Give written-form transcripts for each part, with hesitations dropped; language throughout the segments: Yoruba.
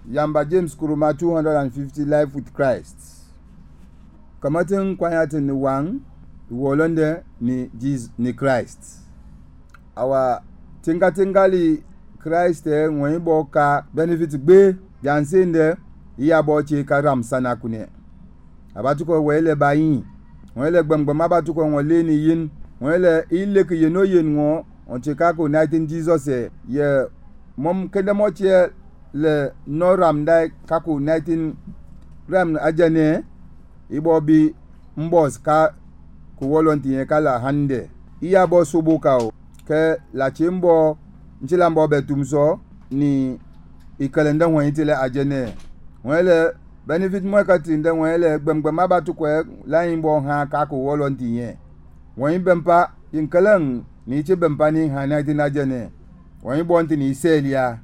Yamba James Kuruma 250 Life with Christ. Kamatin kwayatin ni wang wolonde ni Christ. Awa tingali Christ ngwen boka benefit gbe jansende iya boche karam sana kune. Abatuko wele bayin. Wele gbangba abatuko wole ni yin. Wele ile ke yeno yin ngo on chekako 19 Jesus ye mom kede moche le no ram dai kako 19 ram ajane ibobi mbos ka ku volunteer kala hande iya bo subuka o ke la chimbo nchilambo betumso ni ikalenda wonitele ajane wele benefit mo ka tinde wele gbemgbe mabatu ko lain bo ha ka ku volunteer won bempa inkalan ni che bempa ni ha 19 ajane won bonti ni selia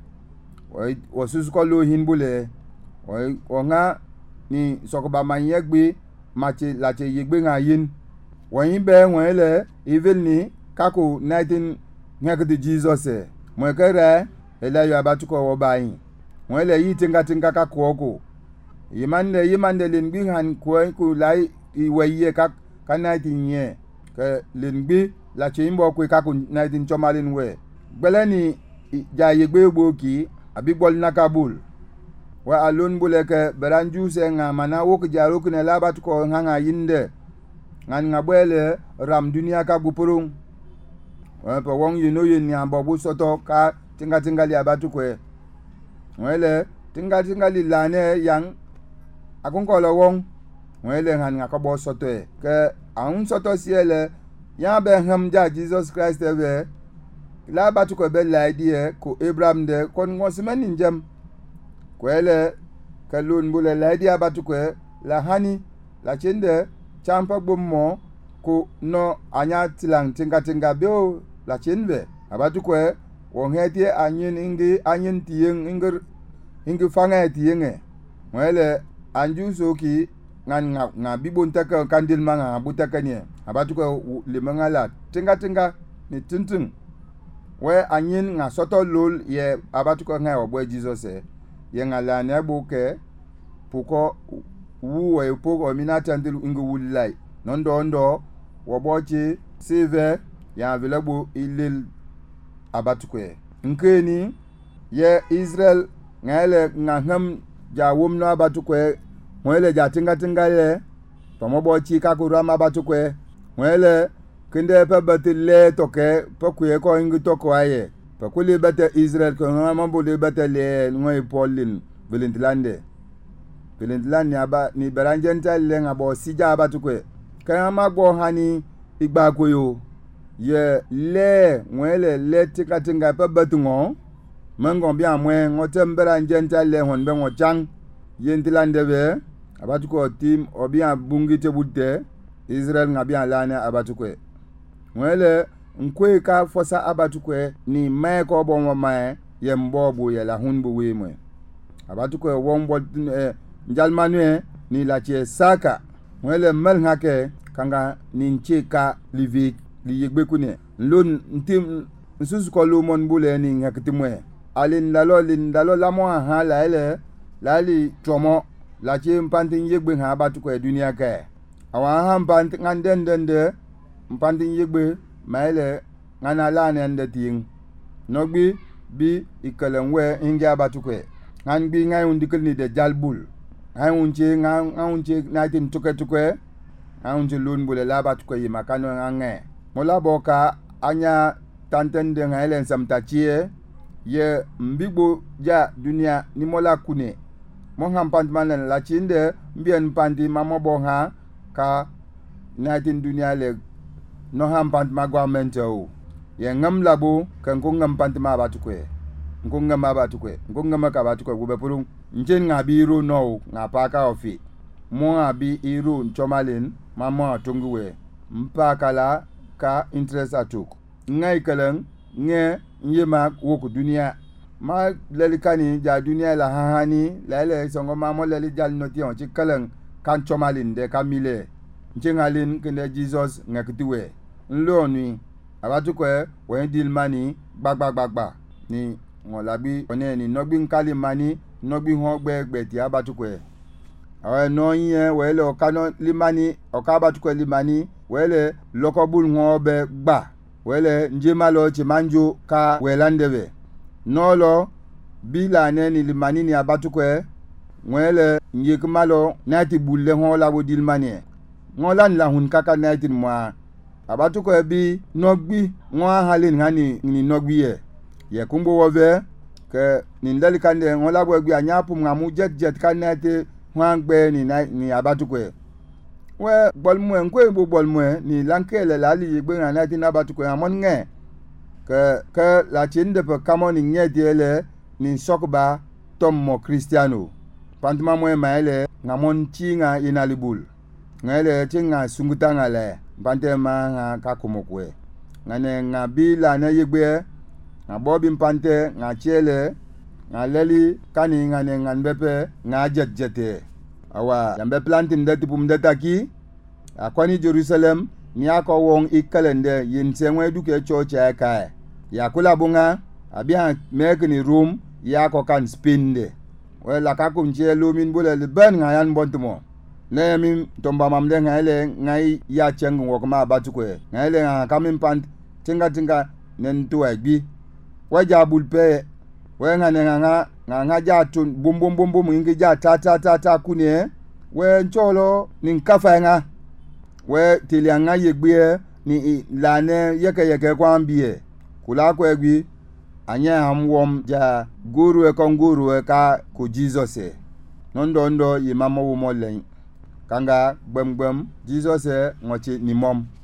o susko lo hinbule o nga ni sokoba manyegbe machi lache yegbe nga yin won be won le evil ni kako 19 ngakati Jesus mo kere ele yo abatuko wo bayin won le yi tinga ka ko yimande lingbi han ko lai iweye ka 19 ye ke lingbi lache imbo ko kako 19 chomalin we gbele ni ja yegbe gboki abigbol nakabul wa alun buleke beranju se nga mana wok jaro kune labat ko nga yinde ngan ngabele ram dunia ka gupurung wa pa wong yino yin nya bobu soto ka tinga li abatu ko wele tinga li lane yang akon ko lo wong wele ngan ngakabo soto ke an soto siele ya be ham ja Jesus Christ ebe la batu ko be la idea ko Abraham de kon ngosmen njam ko ele kalun bule la idea batu ko la hani la chende champa bommo ko no anya tilang tinga be la chenbe abatu ko wo ngeti anyin tiyeng ingi fanga tiyenge wele anju soki nga bibon taka kandil manga butaka ni abatu ko le mangala tinga ni tintin we anyin nga soto lol ye abatuko nga obwe Jesus ye nga la ne buke puko wu we puko minata ndil ingu wulai nondo wobochi save ya available ilil abatuko nkeni ye Israel ngale ngaham ja wumno abatuko wele ja tinga le tomobochi kakurama abatuko wele kende pa batile toke pokuye ko ingi toko aye pakuli bata Israel ko mambo le bata le ngoy Paulin Valentland aba ni beranjenta le ngabo sija abatukwe kama gbo hani igba koyo ye le ngwele le tinga pa batungo mango bia mwe ngote beranjenta le hon be ngochang yentilande be abatuko team obia bungi tebute Israel ngabia lana abatukwe wele nkwe ka fosa abatukwe ni mai ko bon mai yembobu ye la hunbu wemwe abatukwe wombo njalmanwe ni la che saka wele mel ngake kanga ninche ka livik li yegbe kune lon ntim nsusu ko lo mon bule ni ngaktimwe alin dalo la mo ha la ele lali tomo la che mpantin yegbe ha abatukwe dunia ka awa ha mpantin ngandende mpandi yegbe maile ngana lane ande ting nogbi bi ikalenwe inge abatukwe nganbi ngai undikil ni de jalbul ngai unche natin tukwe ngai lun bule labatukwe yimakano ngange mola boka anya tantende ngaile samtachie ye mbigbo ja dunia ni mola kune monham pandman la chinde mbien pandi mamobo ha ka natin dunia le no hampant magwamento ye ngam labo kan ko ngam pantma batukwe ngongama ka batukwe go bepurung njen ngabiru no ngapaka ofi mo abi iru nchomalin mama tunguwe mpakala ka interest atuk ngai kalang nge nyema woku dunia ma lelikani ja dunia la hahani lele songo mamo leli jal noti on chikalang kan chomalin de kamile njengalin kende Jesus ngakitiwe nloni abatukwe wen dilmani gbagba ni won labi oni ni nogbi nkali mani nogbi ho gbe ti abatukwe awe no yin wele okano limani okabatukwe limani wele lokobul ho be gba wele njemalo chimanjo ka welandebe nolo bila ne ni limani ni abatukwe wele njekmalo nati bulle ho la bodilmani ngolan la hun kaka nati mwa abatukwe bi nogbi ngwa halin hani ni nogbi ye kumbo wove ke nindali kande ngola bwe anyapu ngamu jet kanete hwangbe ni abatukwe we bolmwe nkwe bo bolmwe ni lankele lali yegbe nati na abatukwe amon nge ke la chinde pe kamoni nyediele ni sokba tommo Cristiano pantuma mwe maele ngamon chinga inalibul ngale chinga sunguta ngale pante ma nga kakumokwe ngane ngabila na yegbe ngabobi mpante ngachele ngaleli kani ngane nganbepe ngajetjete awa yambe planting ndati pumdataki akwani Jerusalem ni ako won ikalende yinsemwe duke church aka yakula bunga abia mekni room yako kan spinde wala kakumche lumin bule liban ngayan bontumo ne min tomba mamde ngale ngai ya chengu wokma batukwe ngale ngamin pant tinga nen tuagbi waja bulpe we nga ja tun bum ngi ja ta kunie we ncholo nin kafa nga we tilianga yegbe ni lane yeke kwambie kula ko egbi anya hamwom ja guru e konguru ka ko Jesus e nondo yimamo wo molen kanga gbem Jesus e ngochi ni mom